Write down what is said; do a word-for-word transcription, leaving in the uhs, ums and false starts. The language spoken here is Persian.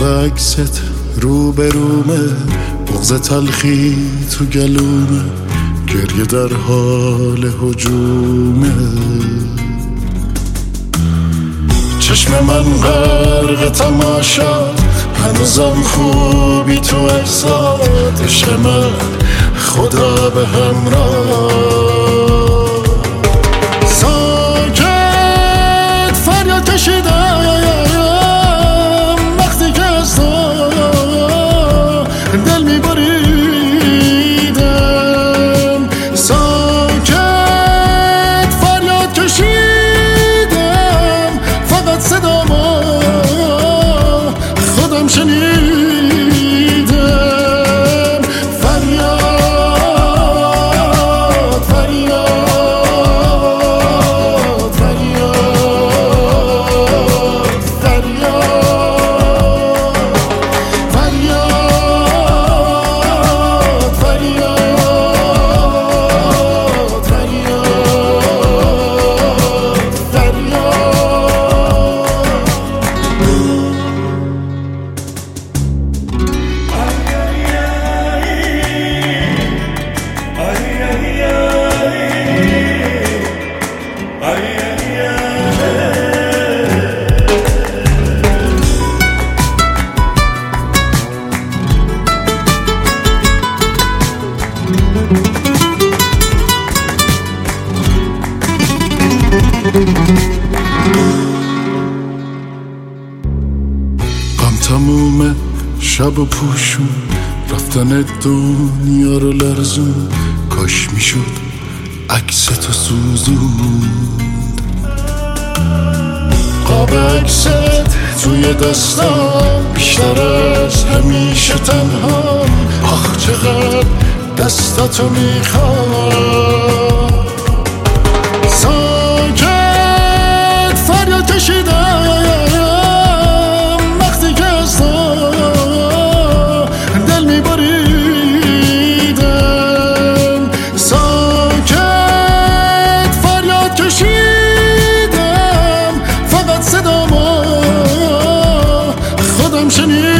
عکست رو به رومه، بغض تلخی تو گلومه، گریه در حال هجومه. چشم من غرق تماشا، هنوزم خوبی تو احساد. عشق من خدا به همراه، ساکت فریاد کشیدم وقتی که از تو دل میبریدم. ساکت فریاد کشیدم، فقط صدامو خودم شنیدم. غم تمومه شب و پوشون، رفتن دنیا رو لرزون. کاش میشد عکس تو سوزوند، قاب عکست توی دستم، بیشتر از همیشه تنها. آخ چقدر دستتو میخوام. ساکت فریاد کشیدم وقتی که از تو دل میبریدم. ساکت فریاد کشیدم، فقط صدامو خودم شنیدم.